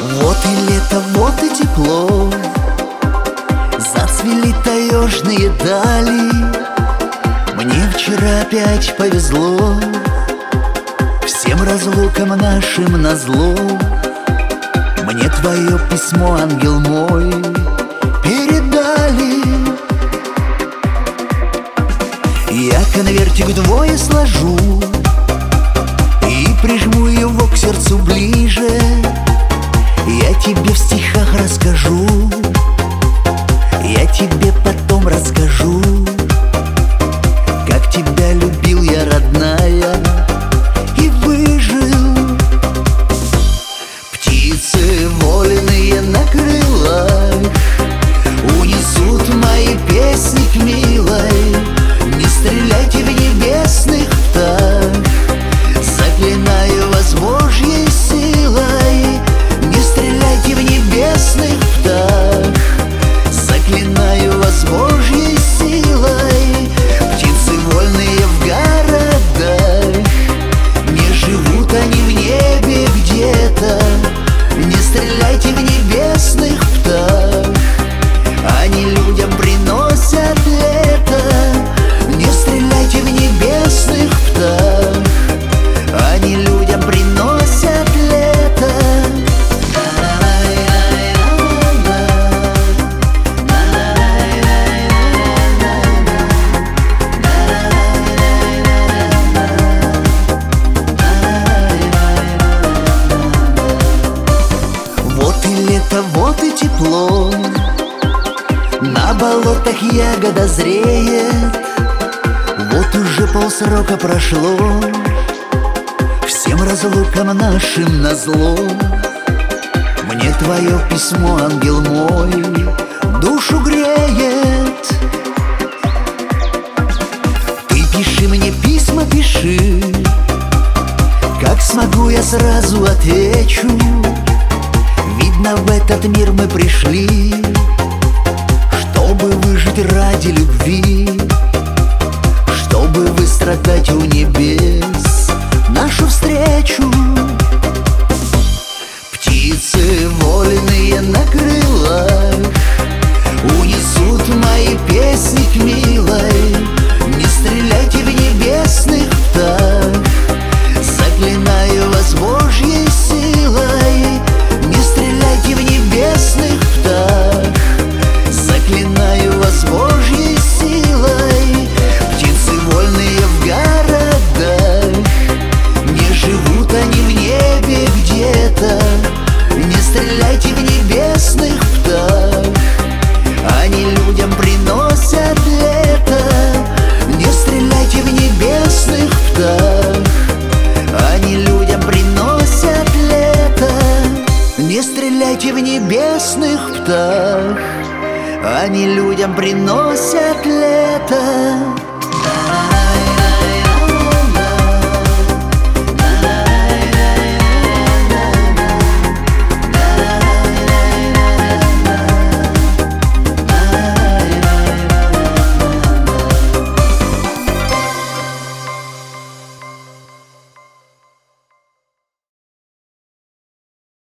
Вот и лето, вот и тепло, зацвели таежные дали. Мне вчера опять повезло, всем разлукам нашим назло. Мне твое письмо, ангел мой, передали. Я конвертик вдвое сложу и прижму его к сердцу ближе. Я тебе в стихах расскажу, я тебе потом расскажу, как тебя любил я, родная, и выжил. Птицы вольные на крылах унесут мои песни к милой. Не стреляйте в небесных птах, заклинаю вас Божьей силой. Не стреляйте в небесных птах, заклинаю вас Божьей силой. Птицы вольные в городах, не живут они в небе где-то. Не стреляйте в небесных птах, они людям приносят лето. Не стреляйте в небесных птах, они людям приносят лето. Вот и лето, вот и тепло, на болотах ягода зреет. Вот уже полсрока прошло, всем разлукам нашим назло. Мне твое письмо, ангел мой, душу греет. Ты пиши мне письма, пиши, как смогу я сразу отвечу. Видно, в этот мир мы пришли, чтобы выжить ради любви, чтобы выстрадать у небес нашу встречу. Птицы вольные на крылах унесут мои песни к милой. Не стреляйте в небесных птах, заклинаю вас Божьей силой. Не стреляйте в небесных птах, заклинаю вас Божьей силой. Птицы вольные в городах, не живут они в небе где-то. Не стреляйте в небесных птах, они людям приносят лето. Не стреляйте в небесных птах, они людям приносят лето. Не стреляйте в небесных птах, они людям приносят лето.